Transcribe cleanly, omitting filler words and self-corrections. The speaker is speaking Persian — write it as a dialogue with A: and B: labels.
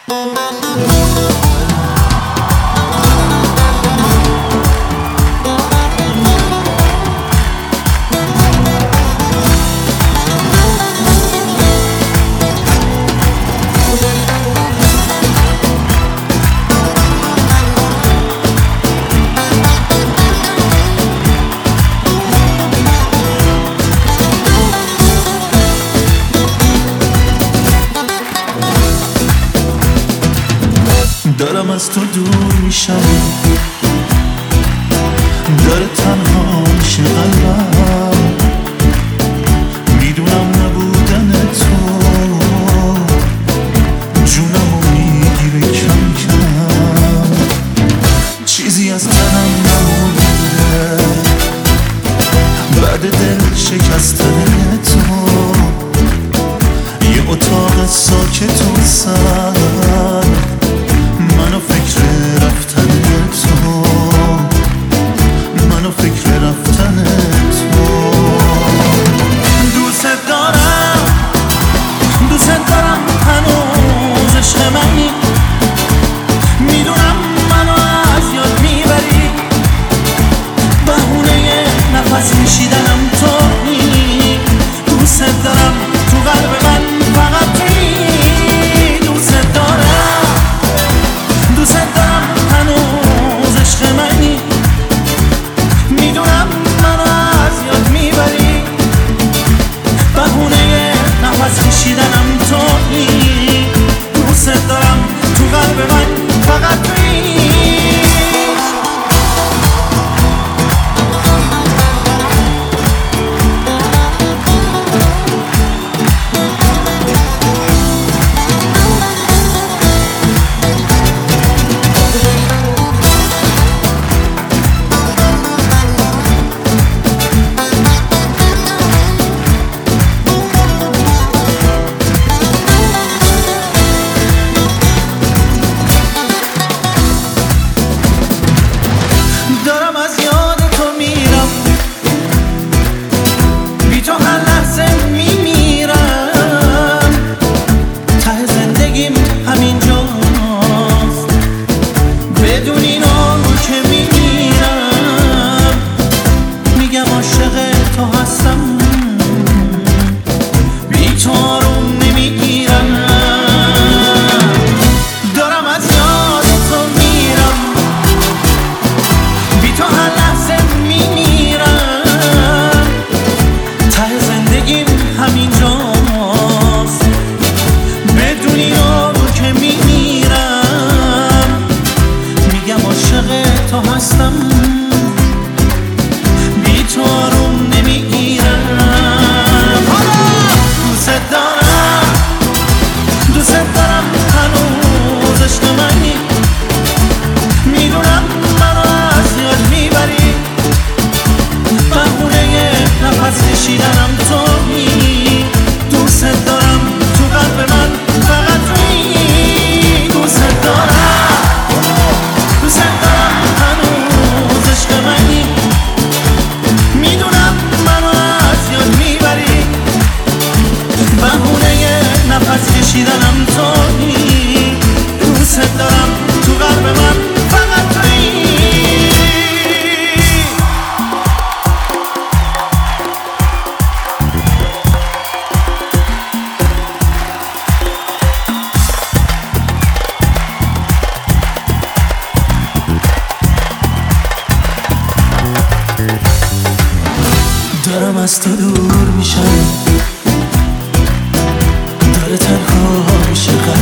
A: دارم از تو دور میشم، داره تنها میشه قلبم، میدونم نبودن تو جونمو میگیره کم کم، چیزی از تنم نمونده بعد دل شکستن تو، یه اتاق ساکت و سر منو فکر رفتن تو، منو فکر رفتن تو. دوست دارم هنوز عشق منی، میدونم منو از یاد میبری، بهونه نفس کشیدنم تویی. دوست دارم تو قلب من فقط تویی. دوست دارم هنوز عشق منی، میدونم منو از یاد میبری، بهونه نفس کشیدنم تویی. دوست دارم تو قلب من فقط تویی. دارم از تو دور میشم، داره تنها میشه